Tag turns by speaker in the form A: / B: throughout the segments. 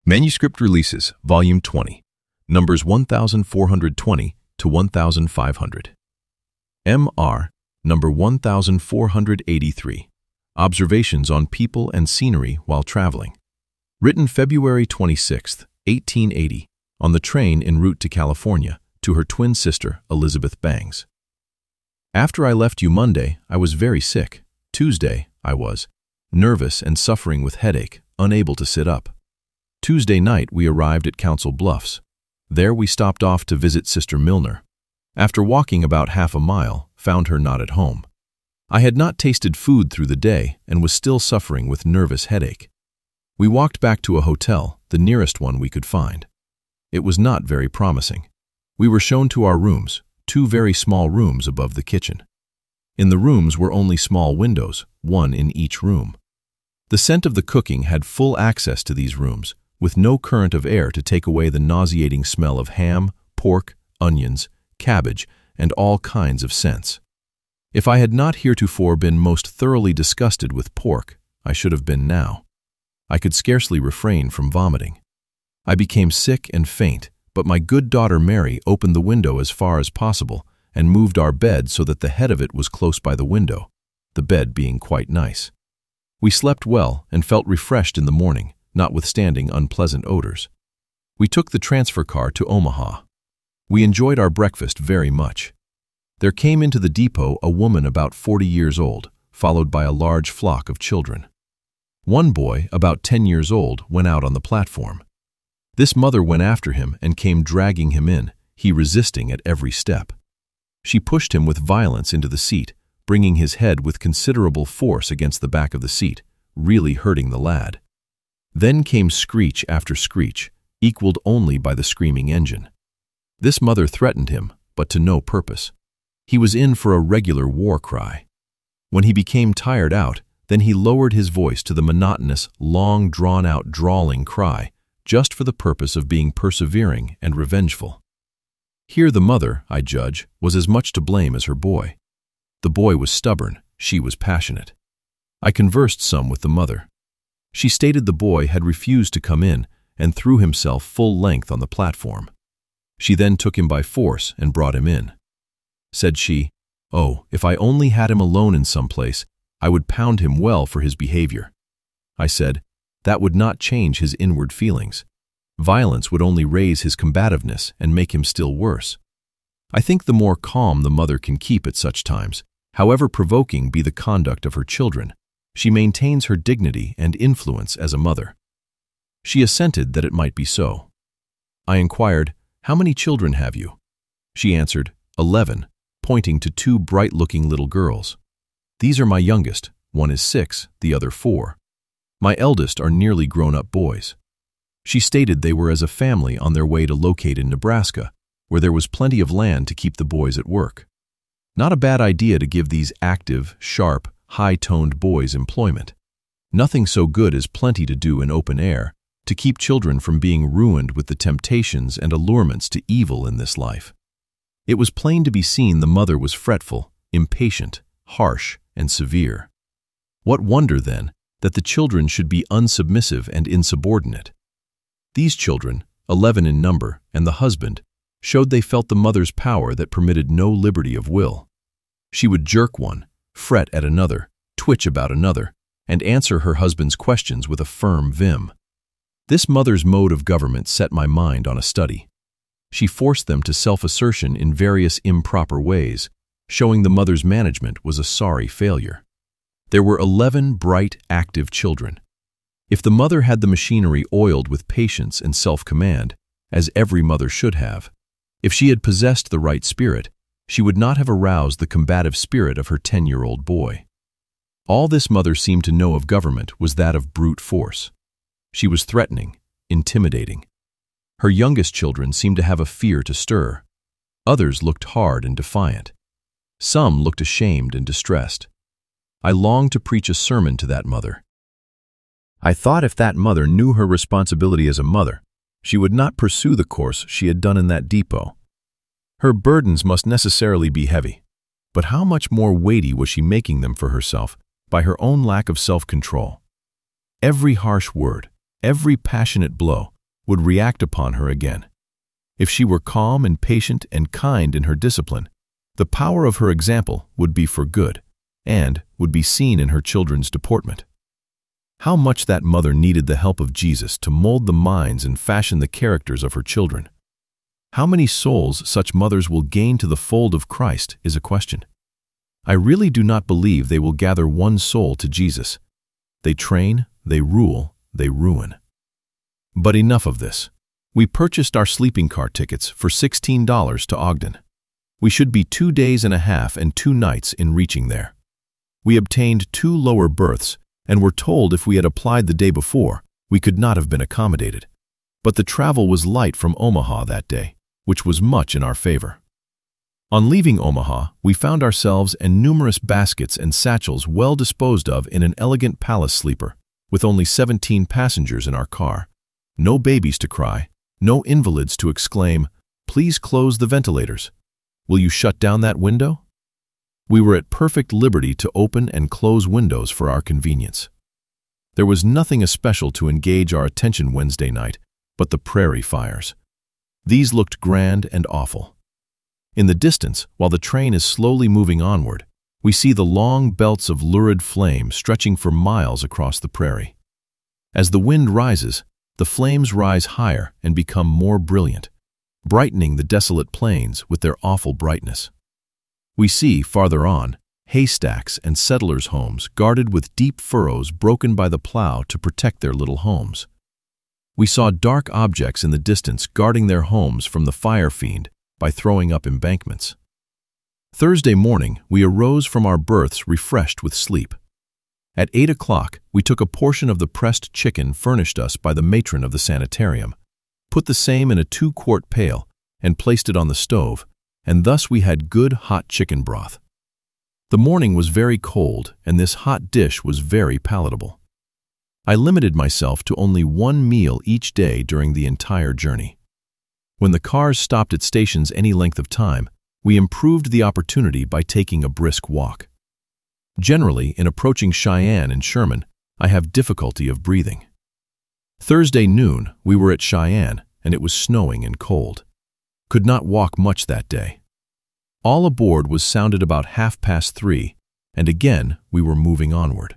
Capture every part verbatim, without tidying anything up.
A: Manuscript Releases, Volume twenty, numbers one thousand four hundred twenty to one thousand five hundred. M R, number one thousand four hundred eighty-three, Observations on People and Scenery While Traveling. Written February twenty-sixth, eighteen eighty, on the train en route to California, to her twin sister, Elizabeth Bangs. After I left you Monday, I was very sick. Tuesday, I was nervous and suffering with headache, unable to sit up. Tuesday night, we arrived at Council Bluffs. There we stopped off to visit Sister Milner. After walking about half a mile, found her not at home. I had not tasted food through the day and was still suffering with nervous headache. We walked back to a hotel, the nearest one we could find. It was not very promising. We were shown to our rooms, two very small rooms above the kitchen. In the rooms were only small windows, one in each room. The scent of the cooking had full access to these rooms, with no current of air to take away the nauseating smell of ham, pork, onions, cabbage, and all kinds of scents. If I had not heretofore been most thoroughly disgusted with pork, I should have been now. I could scarcely refrain from vomiting. I became sick and faint, but my good daughter Mary opened the window as far as possible and moved our bed so that the head of it was close by the window, the bed being quite nice. We slept well and felt refreshed in the morning, notwithstanding unpleasant odors. We took the transfer car to Omaha. We enjoyed our breakfast very much. There came into the depot a woman about forty years old, followed by a large flock of children. One boy, about ten years old, went out on the platform. This mother went after him and came dragging him in, he resisting at every step. She pushed him with violence into the seat, bringing his head with considerable force against the back of the seat, really hurting the lad. Then came screech after screech, equaled only by the screaming engine. This mother threatened him, but to no purpose. He was in for a regular war cry. When he became tired out, then he lowered his voice to the monotonous, long drawn-out drawling cry, just for the purpose of being persevering and revengeful. Here the mother, I judge, was as much to blame as her boy. The boy was stubborn, she was passionate. I conversed some with the mother. She stated the boy had refused to come in and threw himself full length on the platform. She then took him by force and brought him in. Said she, "Oh, if I only had him alone in some place, I would pound him well for his behavior." I said, "That would not change his inward feelings. Violence would only raise his combativeness and make him still worse." I think the more calm the mother can keep at such times, however provoking be the conduct of her children, she maintains her dignity and influence as a mother. She assented that it might be so. I inquired, "How many children have you?" She answered, eleven, pointing to two bright-looking little girls. "These are my youngest, one is six, the other four. My eldest are nearly grown-up boys." She stated they were as a family on their way to locate in Nebraska, where there was plenty of land to keep the boys at work. Not a bad idea to give these active, sharp, high-toned boys employment. Nothing so good as plenty to do in open air, to keep children from being ruined with the temptations and allurements to evil in this life. It was plain to be seen the mother was fretful, impatient, harsh, and severe. What wonder, then, that the children should be unsubmissive and insubordinate? These children, eleven in number, and the husband, showed they felt the mother's power that permitted no liberty of will. She would jerk one, fret at another, twitch about another, and answer her husband's questions with a firm vim. This mother's mode of government set my mind on a study. She forced them to self-assertion in various improper ways, showing the mother's management was a sorry failure. There were eleven bright, active children. If the mother had the machinery oiled with patience and self-command, as every mother should have, if she had possessed the right spirit, she would not have aroused the combative spirit of her ten-year-old boy. All this mother seemed to know of government was that of brute force. She was threatening, intimidating. Her youngest children seemed to have a fear to stir. Others looked hard and defiant. Some looked ashamed and distressed. I longed to preach a sermon to that mother. I thought if that mother knew her responsibility as a mother, she would not pursue the course she had done in that depot. Her burdens must necessarily be heavy, but how much more weighty was she making them for herself by her own lack of self-control? Every harsh word, every passionate blow, would react upon her again. If she were calm and patient and kind in her discipline, the power of her example would be for good and would be seen in her children's deportment. How much that mother needed the help of Jesus to mold the minds and fashion the characters of her children. How many souls such mothers will gain to the fold of Christ is a question. I really do not believe they will gather one soul to Jesus. They train, they rule, they ruin. But enough of this. We purchased our sleeping car tickets for sixteen dollars to Ogden. We should be two days and a half and two nights in reaching there. We obtained two lower berths and were told if we had applied the day before, we could not have been accommodated. But the travel was light from Omaha that day, which was much in our favor. On leaving Omaha, we found ourselves and numerous baskets and satchels well disposed of in an elegant palace sleeper, with only seventeen passengers in our car. No babies to cry, no invalids to exclaim, "Please close the ventilators. Will you shut down that window?" We were at perfect liberty to open and close windows for our convenience. There was nothing especial to engage our attention Wednesday night but the prairie fires. These looked grand and awful. In the distance, while the train is slowly moving onward, we see the long belts of lurid flame stretching for miles across the prairie. As the wind rises, the flames rise higher and become more brilliant, brightening the desolate plains with their awful brightness. We see, farther on, haystacks and settlers' homes guarded with deep furrows broken by the plow to protect their little homes. We saw dark objects in the distance guarding their homes from the fire fiend by throwing up embankments. Thursday morning, we arose from our berths refreshed with sleep. At eight o'clock, we took a portion of the pressed chicken furnished us by the matron of the sanitarium, put the same in a two-quart pail, and placed it on the stove, and thus we had good hot chicken broth. The morning was very cold, and this hot dish was very palatable. I limited myself to only one meal each day during the entire journey. When the cars stopped at stations any length of time, we improved the opportunity by taking a brisk walk. Generally, in approaching Cheyenne and Sherman, I have difficulty of breathing. Thursday noon, we were at Cheyenne, and it was snowing and cold. Could not walk much that day. All aboard was sounded about half past three, and again we were moving onward.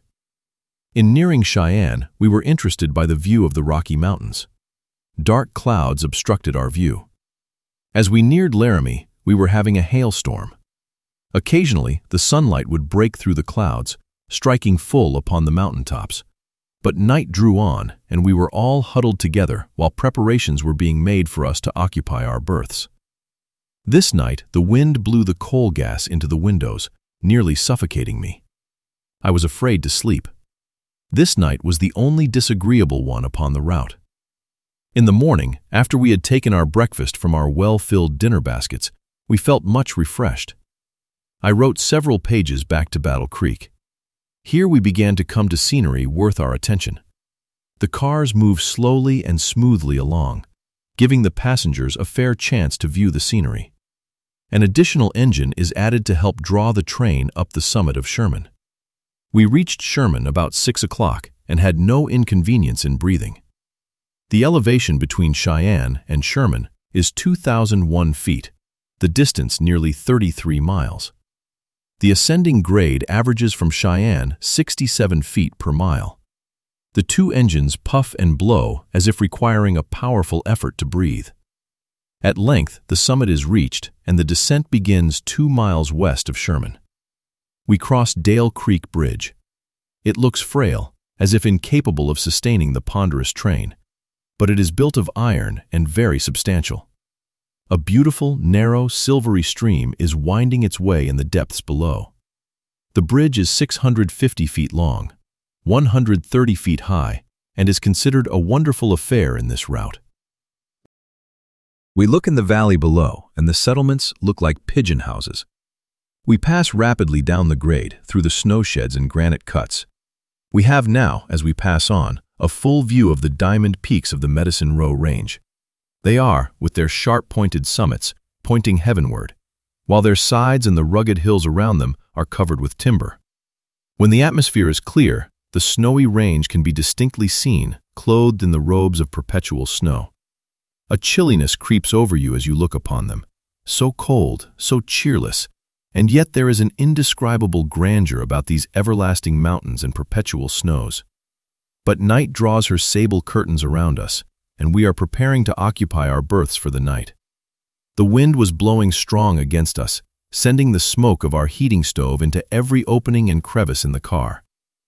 A: In nearing Cheyenne, we were interested by the view of the Rocky Mountains. Dark clouds obstructed our view. As we neared Laramie, we were having a hailstorm. Occasionally, the sunlight would break through the clouds, striking full upon the mountaintops. But night drew on, and we were all huddled together while preparations were being made for us to occupy our berths. This night, the wind blew the coal gas into the windows, nearly suffocating me. I was afraid to sleep. This night was the only disagreeable one upon the route. In the morning, after we had taken our breakfast from our well-filled dinner baskets, we felt much refreshed. I wrote several pages back to Battle Creek. Here we began to come to scenery worth our attention. The cars moved slowly and smoothly along, giving the passengers a fair chance to view the scenery. An additional engine is added to help draw the train up the summit of Sherman. We reached Sherman about six o'clock and had no inconvenience in breathing. The elevation between Cheyenne and Sherman is two thousand one feet, the distance nearly thirty-three miles. The ascending grade averages from Cheyenne sixty-seven feet per mile. The two engines puff and blow as if requiring a powerful effort to breathe. At length, the summit is reached and the descent begins two miles west of Sherman. We cross Dale Creek Bridge. It looks frail, as if incapable of sustaining the ponderous train, but it is built of iron and very substantial. A beautiful, narrow, silvery stream is winding its way in the depths below. The bridge is six hundred fifty feet long, one hundred thirty feet high, and is considered a wonderful affair in this route. We look in the valley below, and the settlements look like pigeon houses. We pass rapidly down the grade through the snow sheds and granite cuts. We have now, as we pass on, a full view of the diamond peaks of the Medicine Row Range. They are, with their sharp-pointed summits, pointing heavenward, while their sides and the rugged hills around them are covered with timber. When the atmosphere is clear, the snowy range can be distinctly seen, clothed in the robes of perpetual snow. A chilliness creeps over you as you look upon them. So cold, so cheerless, and yet there is an indescribable grandeur about these everlasting mountains and perpetual snows. But night draws her sable curtains around us, and we are preparing to occupy our berths for the night. The wind was blowing strong against us, sending the smoke of our heating stove into every opening and crevice in the car.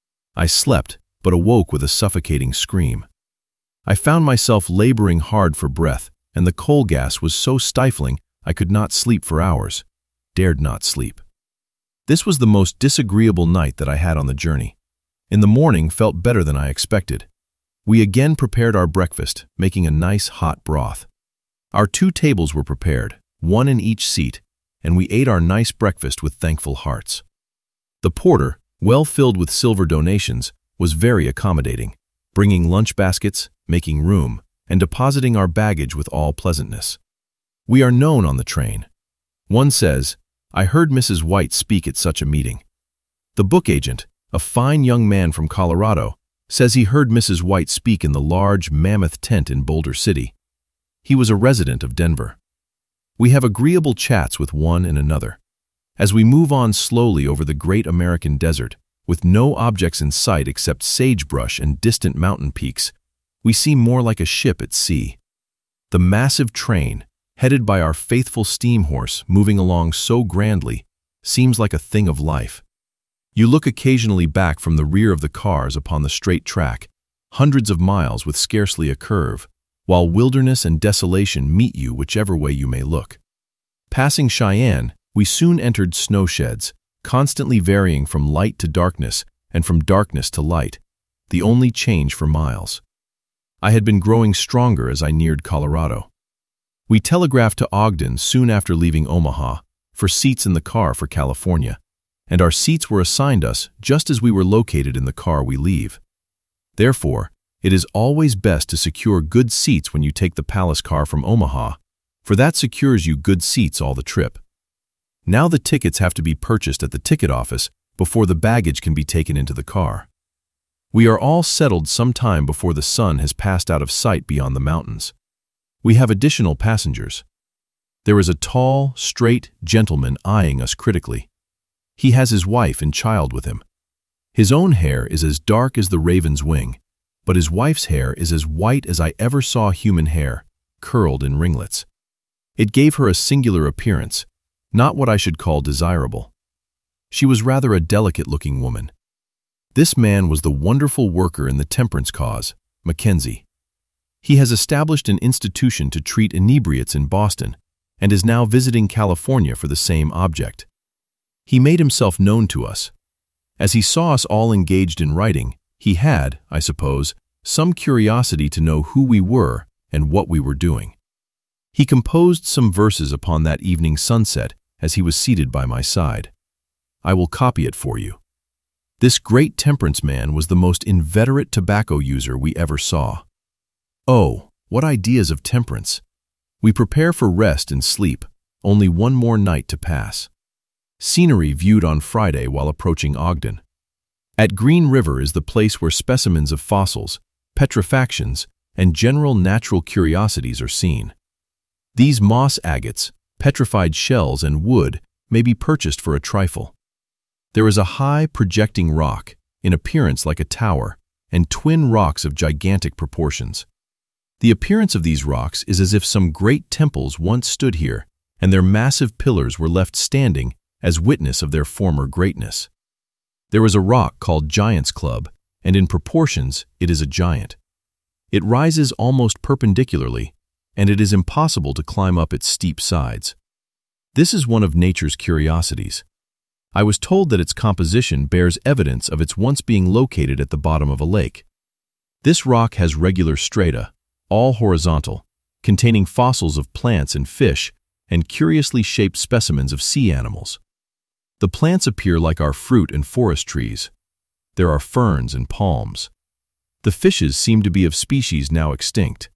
A: I slept, but awoke with a suffocating scream. I found myself laboring hard for breath, and the coal gas was so stifling I could not sleep for hours, dared not sleep. This was the most disagreeable night that I had on the journey. In the morning felt better than I expected. We again prepared our breakfast, making a nice hot broth. Our two tables were prepared, one in each seat, and we ate our nice breakfast with thankful hearts. The porter, well filled with silver donations, was very accommodating, bringing lunch baskets, making room, and depositing our baggage with all pleasantness. We are known on the train. One says, "I heard Missus White speak at such a meeting." The book agent, a fine young man from Colorado, says he heard Missus White speak in the large, mammoth tent in Boulder City. He was a resident of Denver. We have agreeable chats with one and another. As we move on slowly over the great American desert, with no objects in sight except sagebrush and distant mountain peaks, we seem more like a ship at sea. The massive train, headed by our faithful steam horse moving along so grandly, seems like a thing of life. You look occasionally back from the rear of the cars upon the straight track, hundreds of miles with scarcely a curve, while wilderness and desolation meet you whichever way you may look. Passing Cheyenne, we soon entered snow sheds, constantly varying from light to darkness and from darkness to light, the only change for miles. I had been growing stronger as I neared Colorado. We telegraphed to Ogden soon after leaving Omaha for seats in the car for California, and our seats were assigned us just as we were located in the car we leave. Therefore, it is always best to secure good seats when you take the Palace car from Omaha, for that secures you good seats all the trip. Now the tickets have to be purchased at the ticket office before the baggage can be taken into the car. We are all settled some time before the sun has passed out of sight beyond the mountains. We have additional passengers. There is a tall, straight gentleman eyeing us critically. He has his wife and child with him. His own hair is as dark as the raven's wing, but his wife's hair is as white as I ever saw human hair, curled in ringlets. It gave her a singular appearance, not what I should call desirable. She was rather a delicate-looking woman. This man was the wonderful worker in the temperance cause, Mackenzie. He has established an institution to treat inebriates in Boston and is now visiting California for the same object. He made himself known to us. As he saw us all engaged in writing, he had, I suppose, some curiosity to know who we were and what we were doing. He composed some verses upon that evening sunset as he was seated by my side. I will copy it for you. This great temperance man was the most inveterate tobacco user we ever saw. Oh, what ideas of temperance! We prepare for rest and sleep, only one more night to pass. Scenery viewed on Friday while approaching Ogden. At Green River is the place where specimens of fossils, petrifactions, and general natural curiosities are seen. These moss agates, petrified shells, and wood may be purchased for a trifle. There is a high, projecting rock, in appearance like a tower, and twin rocks of gigantic proportions. The appearance of these rocks is as if some great temples once stood here, and their massive pillars were left standing as witness of their former greatness. There is a rock called Giant's Club, and in proportions it is a giant. It rises almost perpendicularly, and it is impossible to climb up its steep sides. This is one of nature's curiosities. I was told that its composition bears evidence of its once being located at the bottom of a lake. This rock has regular strata, all horizontal, containing fossils of plants and fish, and curiously shaped specimens of sea animals. The plants appear like our fruit and forest trees. There are ferns and palms. The fishes seem to be of species now extinct.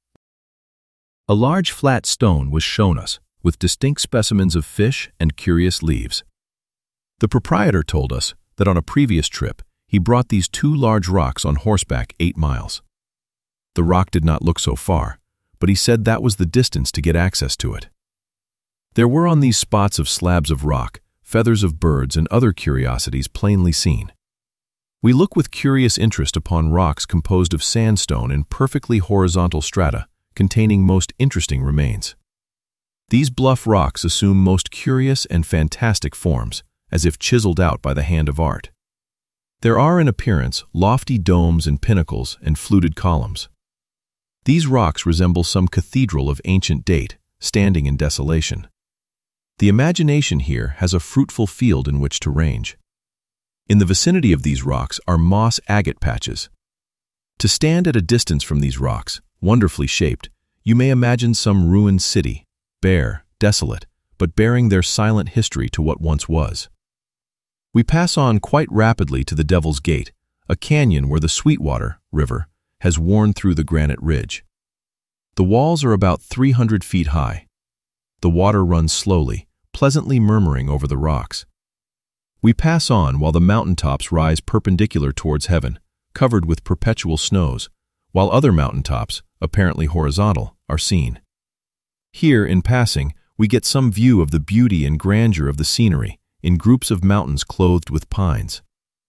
A: A large flat stone was shown us, with distinct specimens of fish and curious leaves. The proprietor told us that on a previous trip he brought these two large rocks on horseback eight miles. The rock did not look so far, but he said that was the distance to get access to it. There were on these spots of slabs of rock, feathers of birds, and other curiosities plainly seen. We look with curious interest upon rocks composed of sandstone in perfectly horizontal strata, containing most interesting remains. These bluff rocks assume most curious and fantastic forms, as if chiseled out by the hand of art. There are in appearance lofty domes and pinnacles and fluted columns. These rocks resemble some cathedral of ancient date, standing in desolation. The imagination here has a fruitful field in which to range. In the vicinity of these rocks are moss agate patches. To stand at a distance from these rocks, wonderfully shaped, you may imagine some ruined city, bare, desolate, but bearing their silent history to what once was. We pass on quite rapidly to the Devil's Gate, a canyon where the Sweetwater River has worn through the granite ridge. The walls are about three hundred feet high. The water runs slowly, pleasantly murmuring over the rocks. We pass on while the mountaintops rise perpendicular towards heaven, covered with perpetual snows, while other mountaintops, apparently horizontal, are seen. Here, in passing, we get some view of the beauty and grandeur of the scenery in groups of mountains clothed with pines.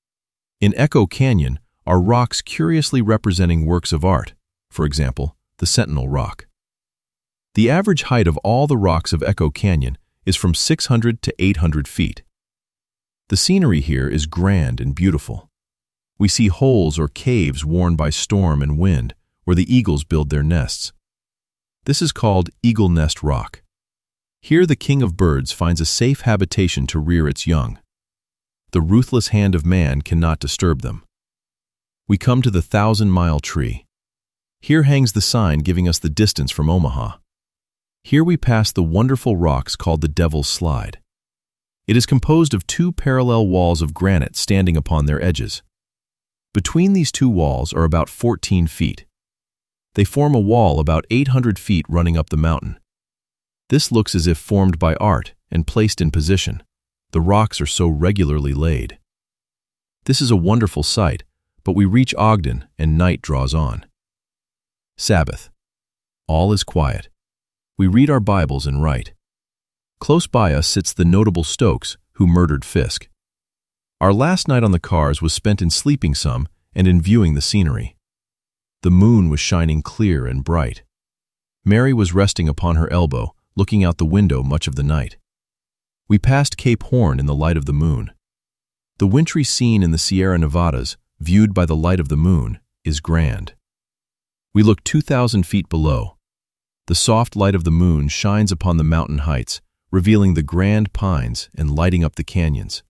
A: In Echo Canyon are rocks curiously representing works of art, for example, the Sentinel Rock. The average height of all the rocks of Echo Canyon is from six hundred to eight hundred feet. The scenery here is grand and beautiful. We see holes or caves worn by storm and wind where the eagles build their nests. This is called Eagle Nest Rock. Here the king of birds finds a safe habitation to rear its young. The ruthless hand of man cannot disturb them. We come to the Thousand Mile Tree. Here hangs the sign giving us the distance from Omaha. Here we pass the wonderful rocks called the Devil's Slide. It is composed of two parallel walls of granite standing upon their edges. Between these two walls are about fourteen feet. They form a wall about eight hundred feet running up the mountain. This looks as if formed by art and placed in position. The rocks are so regularly laid. This is a wonderful sight, but we reach Ogden and night draws on. Sabbath. All is quiet. We read our Bibles and write. Close by us sits the notable Stokes, who murdered Fisk. Our last night on the cars was spent in sleeping some and in viewing the scenery. The moon was shining clear and bright. Mary was resting upon her elbow, looking out the window much of the night. We passed Cape Horn in the light of the moon. The wintry scene in the Sierra Nevadas, viewed by the light of the moon, is grand. We look two thousand feet below. The soft light of the moon shines upon the mountain heights, revealing the grand pines and lighting up the canyons.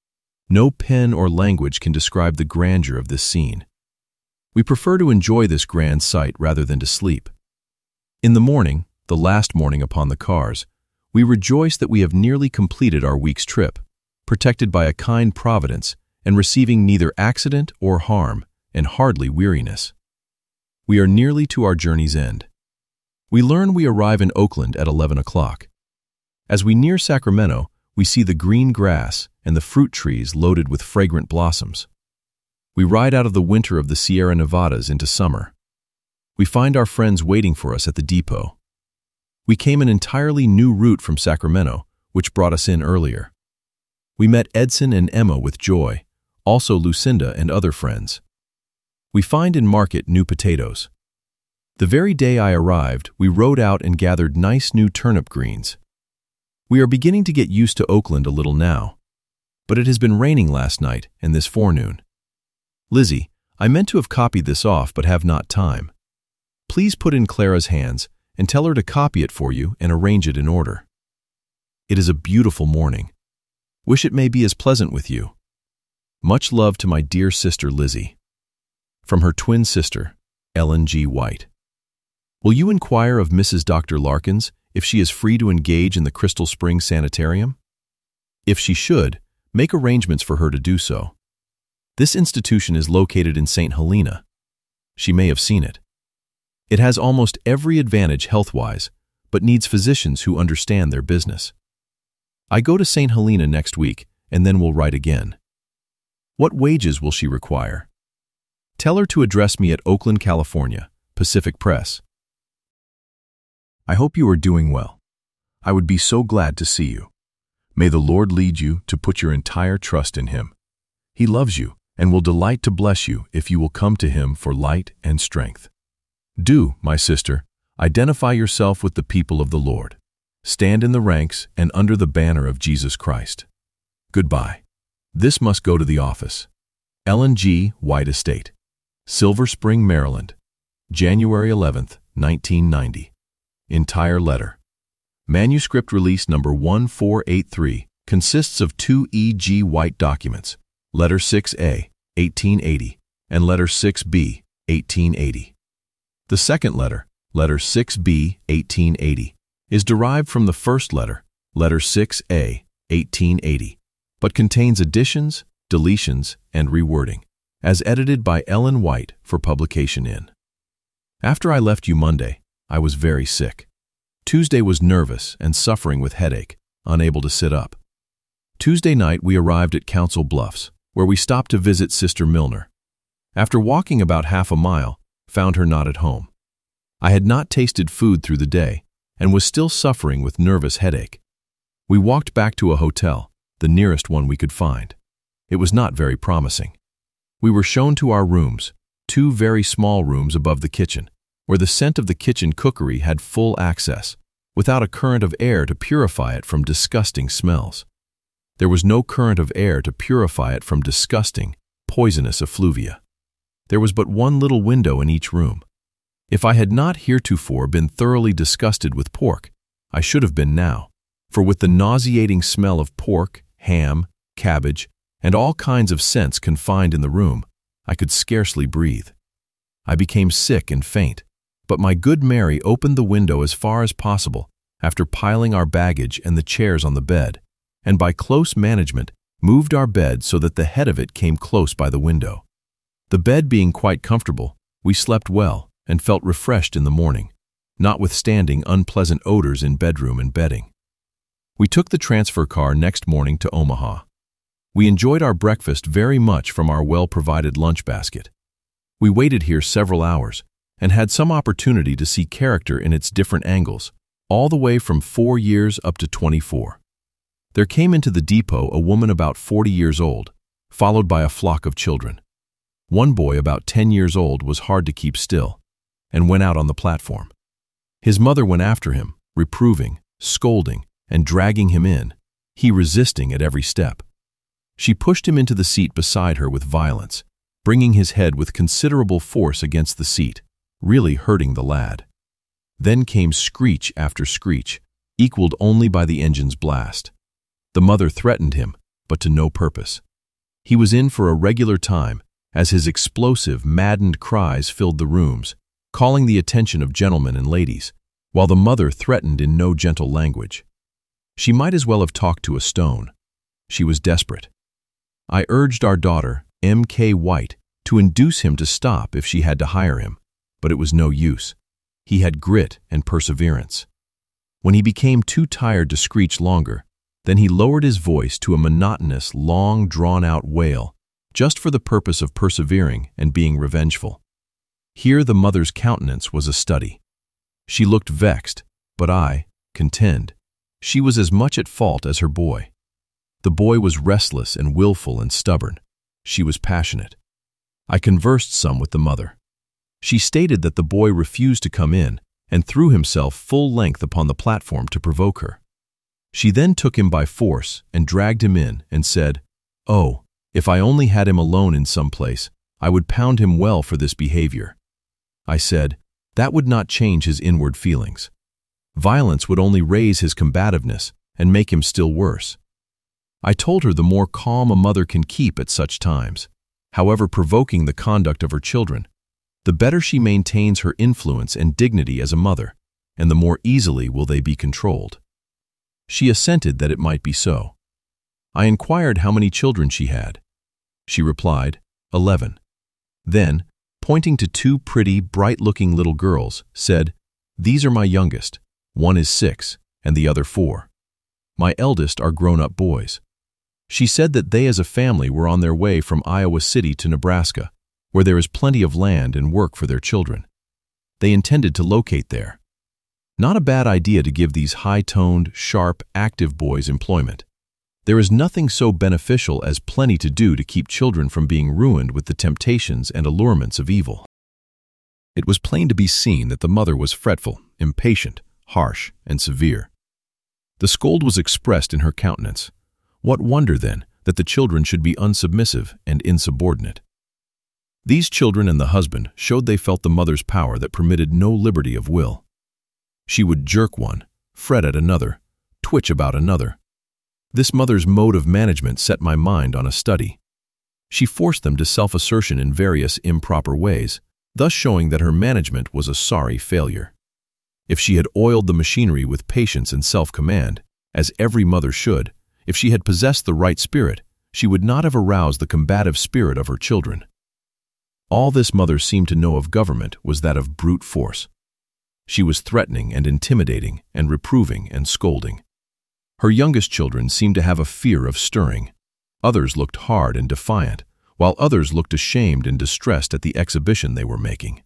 A: No pen or language can describe the grandeur of this scene. We prefer to enjoy this grand sight rather than to sleep. In the morning, the last morning upon the cars, we rejoice that we have nearly completed our week's trip, protected by a kind providence and receiving neither accident or harm, and hardly weariness. We are nearly to our journey's end. We learn we arrive in Oakland at eleven o'clock. As we near Sacramento, we see the green grass and the fruit trees loaded with fragrant blossoms. We ride out of the winter of the Sierra Nevadas into summer. We find our friends waiting for us at the depot. We came an entirely new route from Sacramento, which brought us in earlier. We met Edson and Emma with joy, also Lucinda and other friends. We find in market new potatoes. The very day I arrived, we rode out and gathered nice new turnip greens. We are beginning to get used to Oakland a little now, but it has been raining last night and this forenoon. Lizzie, I meant to have copied this off but have not time. Please put in Clara's hands and tell her to copy it for you and arrange it in order. It is a beautiful morning. Wish it may be as pleasant with you. Much love to my dear sister Lizzie. From her twin sister, Ellen G. White. Will you inquire of Missus Doctor Larkins if she is free to engage in the Crystal Springs Sanitarium? If she should, make arrangements for her to do so. This institution is located in Saint Helena. She may have seen it. It has almost every advantage health-wise, but needs physicians who understand their business. I go to Saint Helena next week, and then we'll write again. What wages will she require? Tell her to address me at Oakland, California, Pacific Press. I hope you are doing well. I would be so glad to see you. May the Lord lead you to put your entire trust in Him. He loves you and will delight to bless you if you will come to Him for light and strength. Do, my sister, identify yourself with the people of the Lord. Stand in the ranks and under the banner of Jesus Christ. Goodbye. This must go to the office. Ellen G. White Estate, Silver Spring, Maryland, January eleventh, nineteen ninety. Entire letter. Manuscript release number one four eight three consists of two E G. White documents, Letter six A, eighteen eighty, and Letter six B, eighteen eighty. The second letter, Letter six B, eighteen eighty, is derived from the first letter, Letter six A, eighteen eighty, but contains additions, deletions, and rewording, as edited by Ellen White for publication in. After I left you Monday, I was very sick. Tuesday was nervous and suffering with headache, unable to sit up. Tuesday night we arrived at Council Bluffs, where we stopped to visit Sister Milner. After walking about half a mile, found her not at home. I had not tasted food through the day and was still suffering with nervous headache. We walked back to a hotel, the nearest one we could find. It was not very promising. We were shown to our rooms, two very small rooms above the kitchen, where the scent of the kitchen cookery had full access, without a current of air to purify it from disgusting smells. There was no current of air to purify it from disgusting, poisonous effluvia. There was but one little window in each room. If I had not heretofore been thoroughly disgusted with pork, I should have been now, for with the nauseating smell of pork, ham, cabbage, and all kinds of scents confined in the room, I could scarcely breathe. I became sick and faint, but my good Mary opened the window as far as possible after piling our baggage and the chairs on the bed, and by close management moved our bed so that the head of it came close by the window. The bed being quite comfortable, we slept well and felt refreshed in the morning, notwithstanding unpleasant odors in bedroom and bedding. We took the transfer car next morning to Omaha. We enjoyed our breakfast very much from our well-provided lunch basket. We waited here several hours and had some opportunity to see character in its different angles, all the way from four years up to twenty-four. There came into the depot a woman about forty years old, followed by a flock of children. One boy about ten years old was hard to keep still, and went out on the platform. His mother went after him, reproving, scolding, and dragging him in, he resisting at every step. She pushed him into the seat beside her with violence, bringing his head with considerable force against the seat, really hurting the lad. Then came screech after screech, equaled only by the engine's blast. The mother threatened him, but to no purpose. He was in for a regular time, as his explosive, maddened cries filled the rooms, calling the attention of gentlemen and ladies, while the mother threatened in no gentle language. She might as well have talked to a stone. She was desperate. I urged our daughter, M K White, to induce him to stop if she had to hire him, but it was no use. He had grit and perseverance. When he became too tired to screech longer, then he lowered his voice to a monotonous, long, drawn-out wail, just for the purpose of persevering and being revengeful. Here the mother's countenance was a study. She looked vexed, but I contend she was as much at fault as her boy. The boy was restless and willful and stubborn. She was passionate. I conversed some with the mother. She stated that the boy refused to come in and threw himself full length upon the platform to provoke her. She then took him by force and dragged him in and said, "Oh, if I only had him alone in some place, I would pound him well for this behavior." I said, that would not change his inward feelings. Violence would only raise his combativeness and make him still worse. I told her the more calm a mother can keep at such times, however provoking the conduct of her children, the better she maintains her influence and dignity as a mother, and the more easily will they be controlled. She assented that it might be so. I inquired how many children she had. She replied, eleven. Then, pointing to two pretty, bright-looking little girls, said, "These are my youngest. One is six, and the other four. My eldest are grown-up boys." She said that they as a family were on their way from Iowa City to Nebraska, where there is plenty of land and work for their children. They intended to locate there. Not a bad idea to give these high-toned, sharp, active boys employment. There is nothing so beneficial as plenty to do to keep children from being ruined with the temptations and allurements of evil. It was plain to be seen that the mother was fretful, impatient, harsh, and severe. The scold was expressed in her countenance. What wonder, then, that the children should be unsubmissive and insubordinate? These children and the husband showed they felt the mother's power that permitted no liberty of will. She would jerk one, fret at another, twitch about another. This mother's mode of management set my mind on a study. She forced them to self-assertion in various improper ways, thus showing that her management was a sorry failure. If she had oiled the machinery with patience and self-command, as every mother should, if she had possessed the right spirit, she would not have aroused the combative spirit of her children. All this mother seemed to know of government was that of brute force. She was threatening and intimidating and reproving and scolding. Her youngest children seemed to have a fear of stirring. Others looked hard and defiant, while others looked ashamed and distressed at the exhibition they were making.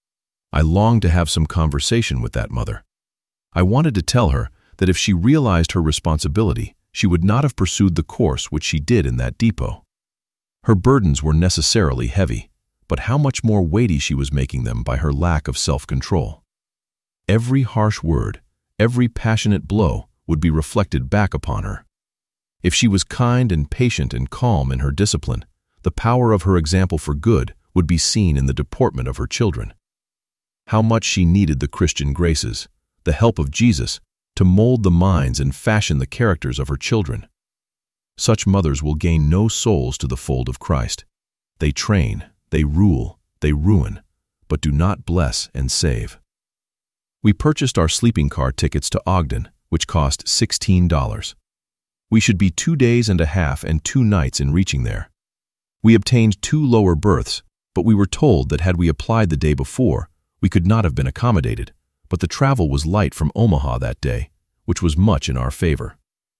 A: I longed to have some conversation with that mother. I wanted to tell her that if she realized her responsibility, she would not have pursued the course which she did in that depot. Her burdens were necessarily heavy, but how much more weighty she was making them by her lack of self-control. Every harsh word, every passionate blow would be reflected back upon her. If she was kind and patient and calm in her discipline, the power of her example for good would be seen in the deportment of her children. How much she needed the Christian graces, the help of Jesus, to mold the minds and fashion the characters of her children. Such mothers will gain no souls to the fold of Christ. They train, they rule, they ruin, but do not bless and save. We purchased our sleeping car tickets to Ogden, which cost sixteen dollars. We should be two days and a half and two nights in reaching there. We obtained two lower berths, but we were told that had we applied the day before, we could not have been accommodated, but the travel was light from Omaha that day, which was much in our favor.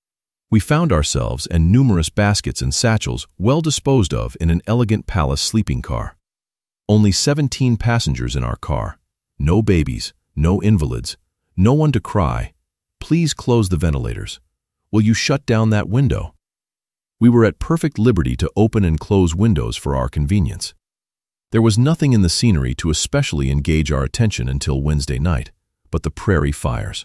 A: We found ourselves and numerous baskets and satchels well disposed of in an elegant palace sleeping car. Only seventeen passengers in our car, no babies, no invalids, no one to cry, "Please close the ventilators. Will you shut down that window?" We were at perfect liberty to open and close windows for our convenience. There was nothing in the scenery to especially engage our attention until Wednesday night, but the prairie fires.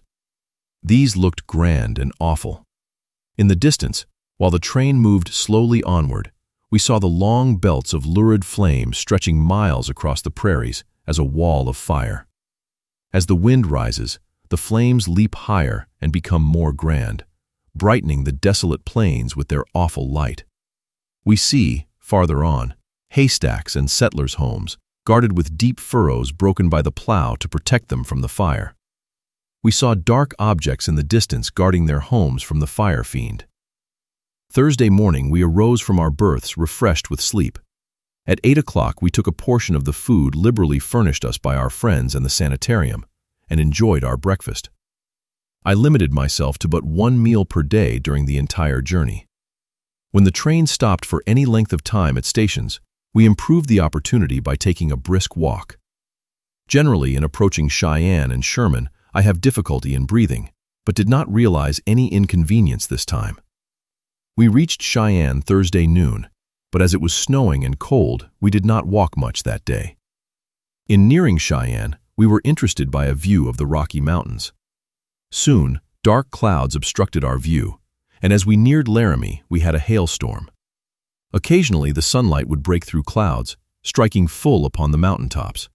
A: These looked grand and awful. In the distance, while the train moved slowly onward, we saw the long belts of lurid flame stretching miles across the prairies as a wall of fire. As the wind rises, the flames leap higher and become more grand, brightening the desolate plains with their awful light. We see, farther on, haystacks and settlers' homes, guarded with deep furrows broken by the plow to protect them from the fire. We saw dark objects in the distance guarding their homes from the fire fiend. Thursday morning we arose from our berths refreshed with sleep. At eight o'clock we took a portion of the food liberally furnished us by our friends and the sanitarium, and enjoyed our breakfast. I limited myself to but one meal per day during the entire journey. When the train stopped for any length of time at stations, we improved the opportunity by taking a brisk walk. Generally, in approaching Cheyenne and Sherman, I have difficulty in breathing, but did not realize any inconvenience this time. We reached Cheyenne Thursday noon, but as it was snowing and cold, we did not walk much that day. In nearing Cheyenne, we were interested by a view of the Rocky Mountains. Soon, dark clouds obstructed our view, and as we neared Laramie, we had a hailstorm. Occasionally, the sunlight would break through clouds, striking full upon the mountaintops.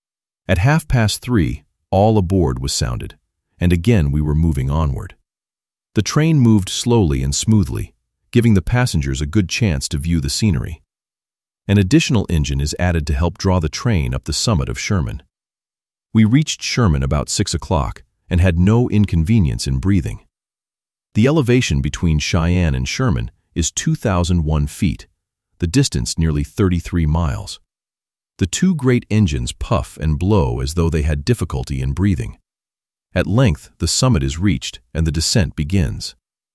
A: At half past three, all aboard was sounded, and again we were moving onward. The train moved slowly and smoothly, giving the passengers a good chance to view the scenery. An additional engine is added to help draw the train up the summit of Sherman. We reached Sherman about six o'clock and had no inconvenience in breathing. The elevation between Cheyenne and Sherman is two thousand one feet, the distance nearly thirty-three miles. The two great engines puff and blow as though they had difficulty in breathing. At length, the summit is reached and the descent begins.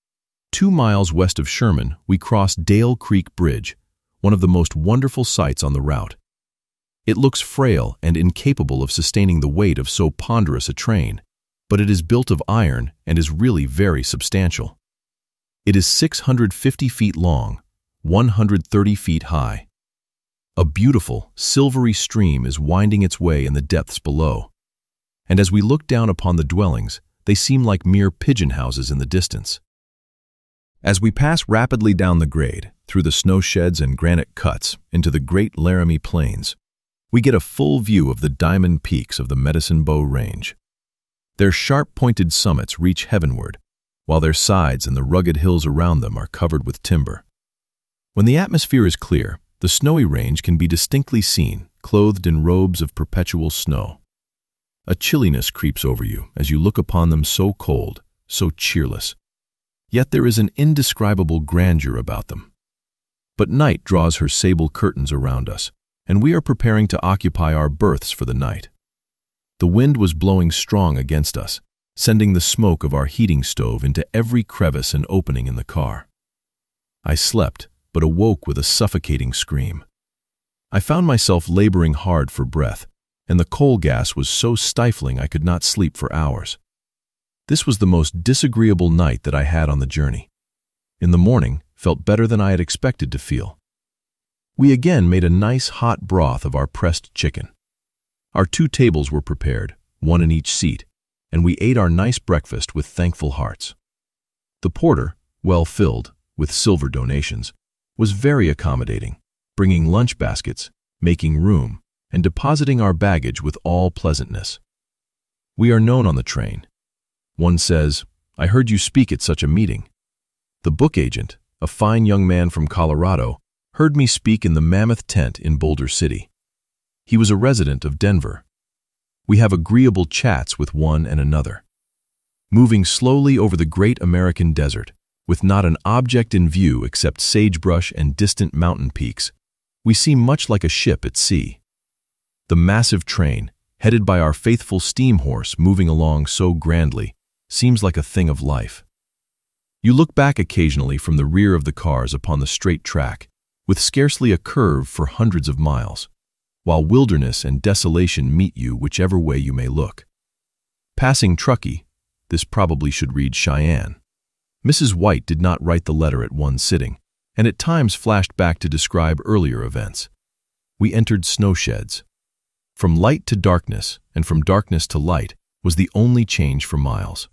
A: Two miles west of Sherman, we cross Dale Creek Bridge, one of the most wonderful sights on the route. It looks frail and incapable of sustaining the weight of so ponderous a train, but it is built of iron and is really very substantial. It is six hundred fifty feet long, one hundred thirty feet high. A beautiful, silvery stream is winding its way in the depths below, and as we look down upon the dwellings, they seem like mere pigeon houses in the distance. As we pass rapidly down the grade, through the snow sheds and granite cuts into the Great Laramie Plains, we get a full view of the diamond peaks of the Medicine Bow Range. Their sharp-pointed summits reach heavenward, while their sides and the rugged hills around them are covered with timber. When the atmosphere is clear, the snowy range can be distinctly seen, clothed in robes of perpetual snow. A chilliness creeps over you as you look upon them, so cold, so cheerless. Yet there is an indescribable grandeur about them. But night draws her sable curtains around us, and we are preparing to occupy our berths for the night. The wind was blowing strong against us, sending the smoke of our heating stove into every crevice and opening in the car. I slept, but awoke with a suffocating scream. I found myself laboring hard for breath, and the coal gas was so stifling I could not sleep for hours. This was the most disagreeable night that I had on the journey. In the morning, felt better than I had expected to feel. We again made a nice hot broth of our pressed chicken. Our two tables were prepared, one in each seat, and we ate our nice breakfast with thankful hearts. The porter, well filled, with silver donations, was very accommodating, bringing lunch baskets, making room, and depositing our baggage with all pleasantness. We are known on the train. One says, "I heard you speak at such a meeting." The book agent, a fine young man from Colorado, heard me speak in the Mammoth Tent in Boulder City. He was a resident of Denver. We have agreeable chats with one and another. Moving slowly over the great American desert, with not an object in view except sagebrush and distant mountain peaks, we seem much like a ship at sea. The massive train, headed by our faithful steam horse moving along so grandly, seems like a thing of life. You look back occasionally from the rear of the cars upon the straight track, with scarcely a curve for hundreds of miles, while wilderness and desolation meet you whichever way you may look. Passing Truckee, this probably should read Cheyenne. Missus White did not write the letter at one sitting, and at times flashed back to describe earlier events. We entered snow sheds. From light to darkness, and from darkness to light, was the only change for miles.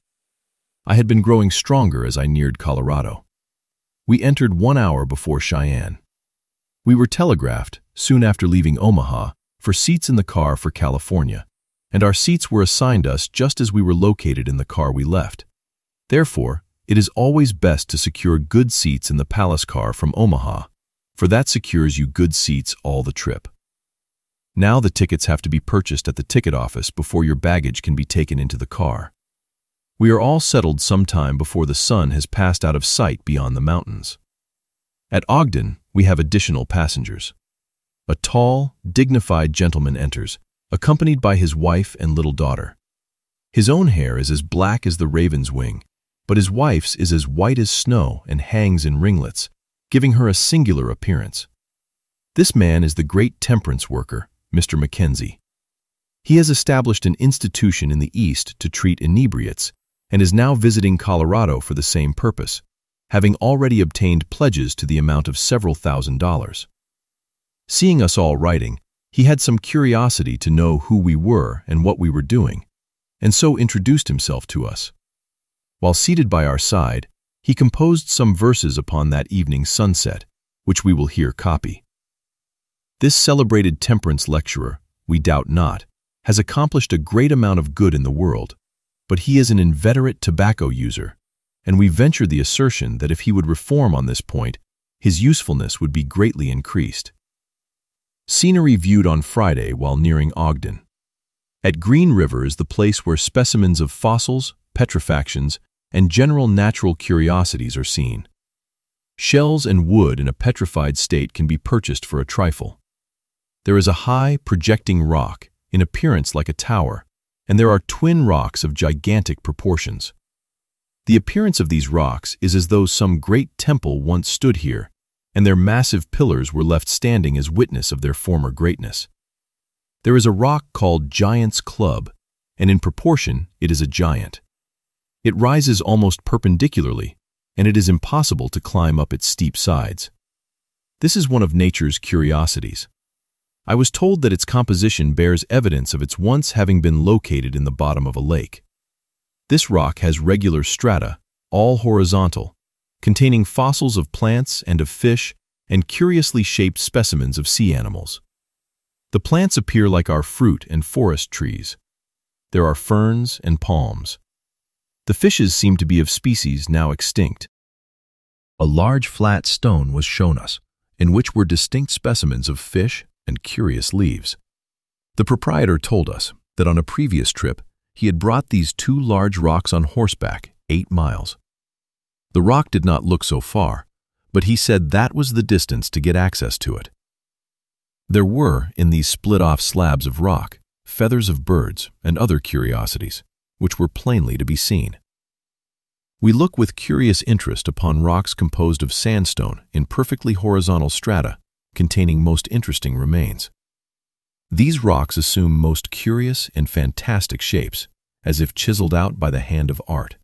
A: I had been growing stronger as I neared Colorado. We entered one hour before Cheyenne. We were telegraphed, soon after leaving Omaha, for seats in the car for California, and our seats were assigned us just as we were located in the car we left. Therefore, it is always best to secure good seats in the Palace car from Omaha, for that secures you good seats all the trip. Now the tickets have to be purchased at the ticket office before your baggage can be taken into the car. We are all settled some time before the sun has passed out of sight beyond the mountains. At Ogden, we have additional passengers. A tall, dignified gentleman enters, accompanied by his wife and little daughter. His own hair is as black as the raven's wing, but his wife's is as white as snow and hangs in ringlets, giving her a singular appearance. This man is the great temperance worker, Mister Mackenzie. He has established an institution in the East to treat inebriates and is now visiting Colorado for the same purpose, having already obtained pledges to the amount of several thousand dollars. Seeing us all writing, he had some curiosity to know who we were and what we were doing, and so introduced himself to us. While seated by our side, he composed some verses upon that evening's sunset, which we will here copy. This celebrated temperance lecturer, we doubt not, has accomplished a great amount of good in the world, but he is an inveterate tobacco user, and we venture the assertion that if he would reform on this point, his usefulness would be greatly increased. Scenery viewed on Friday while nearing Ogden. At Green River is the place where specimens of fossils, petrifactions, and general natural curiosities are seen. Shells and wood in a petrified state can be purchased for a trifle. There is a high, projecting rock, in appearance like a tower, and there are twin rocks of gigantic proportions. The appearance of these rocks is as though some great temple once stood here, and their massive pillars were left standing as witness of their former greatness. There is a rock called Giant's Club, and in proportion, it is a giant. It rises almost perpendicularly, and it is impossible to climb up its steep sides. This is one of nature's curiosities. I was told that its composition bears evidence of its once having been located in the bottom of a lake. This rock has regular strata, all horizontal, containing fossils of plants and of fish and curiously shaped specimens of sea animals. The plants appear like our fruit and forest trees. There are ferns and palms. The fishes seem to be of species now extinct. A large flat stone was shown us, in which were distinct specimens of fish and curious leaves. The proprietor told us that on a previous trip he had brought these two large rocks on horseback eight miles. The rock did not look so far, but he said that was the distance to get access to it. There were, in these split-off slabs of rock, feathers of birds and other curiosities, which were plainly to be seen. We look with curious interest upon rocks composed of sandstone in perfectly horizontal strata containing most interesting remains. These rocks assume most curious and fantastic shapes, as if chiseled out by the hand of art.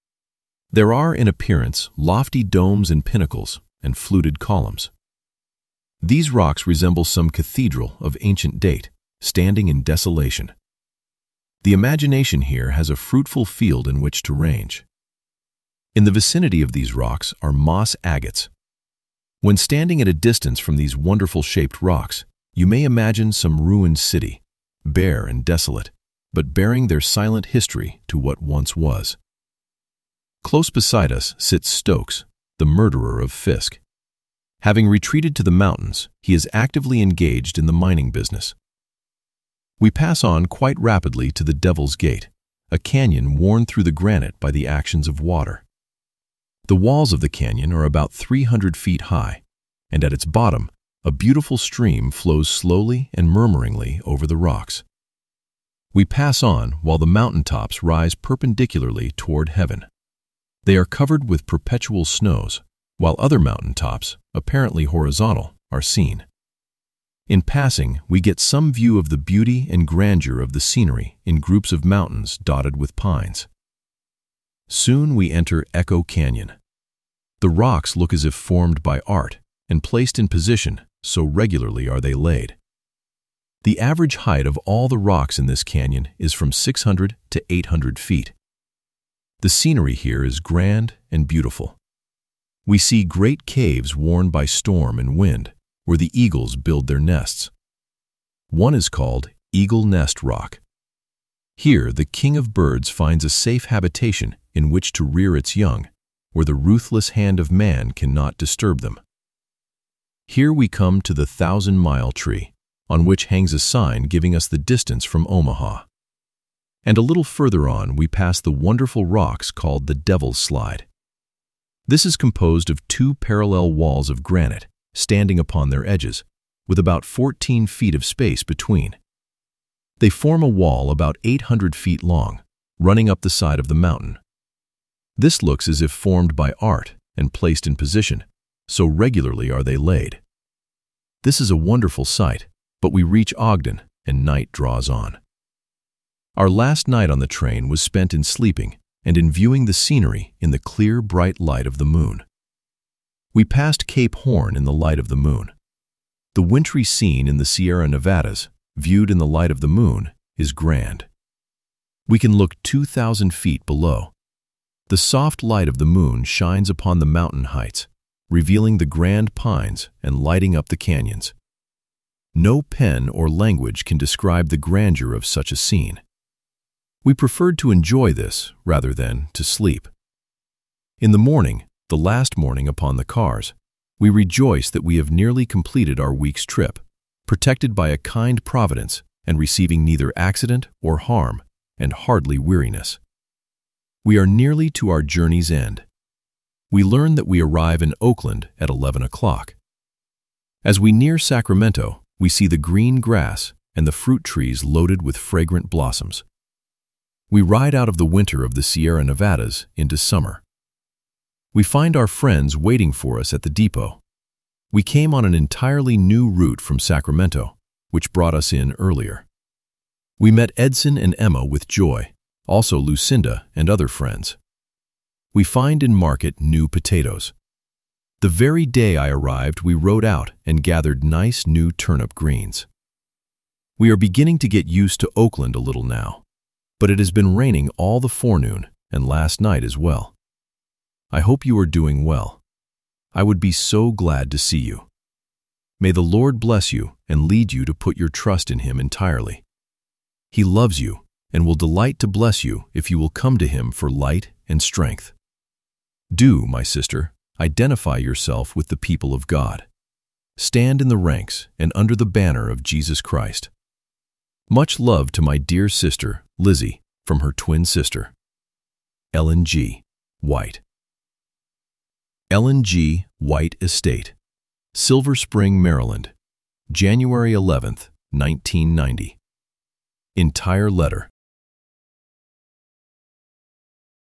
A: There are, in appearance, lofty domes and pinnacles and fluted columns. These rocks resemble some cathedral of ancient date, standing in desolation. The imagination here has a fruitful field in which to range. In the vicinity of these rocks are moss agates. When standing at a distance from these wonderful-shaped rocks, you may imagine some ruined city, bare and desolate, but bearing their silent history to what once was. Close beside us sits Stokes, the murderer of Fisk. Having retreated to the mountains, he is actively engaged in the mining business. We pass on quite rapidly to the Devil's Gate, a canyon worn through the granite by the actions of water. The walls of the canyon are about three hundred feet high, and at its bottom, a beautiful stream flows slowly and murmuringly over the rocks. We pass on while the mountaintops rise perpendicularly toward heaven. They are covered with perpetual snows, while other mountaintops, apparently horizontal, are seen. In passing, we get some view of the beauty and grandeur of the scenery in groups of mountains dotted with pines. Soon we enter Echo Canyon. The rocks look as if formed by art and placed in position, so regularly are they laid. The average height of all the rocks in this canyon is from six hundred to eight hundred feet. The scenery here is grand and beautiful. We see great caves worn by storm and wind, where the eagles build their nests. One is called Eagle Nest Rock. Here, the king of birds finds a safe habitation in which to rear its young, where the ruthless hand of man cannot disturb them. Here we come to the Thousand Mile Tree, on which hangs a sign giving us the distance from Omaha. And a little further on, we pass the wonderful rocks called the Devil's Slide. This is composed of two parallel walls of granite, standing upon their edges, with about fourteen feet of space between. They form a wall about eight hundred feet long, running up the side of the mountain. This looks as if formed by art and placed in position, so regularly are they laid. This is a wonderful sight, but we reach Ogden and night draws on. Our last night on the train was spent in sleeping and in viewing the scenery in the clear, bright light of the moon. We passed Cape Horn in the light of the moon. The wintry scene in the Sierra Nevadas, viewed in the light of the moon, is grand. We can look two thousand feet below. The soft light of the moon shines upon the mountain heights, revealing the grand pines and lighting up the canyons. No pen or language can describe the grandeur of such a scene. We preferred to enjoy this rather than to sleep. In the morning, the last morning upon the cars, we rejoice that we have nearly completed our week's trip, protected by a kind providence and receiving neither accident or harm, and hardly weariness. We are nearly to our journey's end. We learn that we arrive in Oakland at eleven o'clock. As we near Sacramento, we see the green grass and the fruit trees loaded with fragrant blossoms. We ride out of the winter of the Sierra Nevadas into summer. We find our friends waiting for us at the depot. We came on an entirely new route from Sacramento, which brought us in earlier. We met Edson and Emma with joy, also Lucinda and other friends. We find in market new potatoes. The very day I arrived, we rode out and gathered nice new turnip greens. We are beginning to get used to Oakland a little now, but it has been raining all the forenoon and last night as well. I hope you are doing well. I would be so glad to see you. May the Lord bless you and lead you to put your trust in Him entirely. He loves you and will delight to bless you if you will come to Him for light and strength. Do, my sister, identify yourself with the people of God. Stand in the ranks and under the banner of Jesus Christ. Much love to my dear sister, Lizzie, from her twin sister, Ellen G. White. Ellen G. White Estate, Silver Spring, Maryland, January eleventh, nineteen ninety. Entire letter.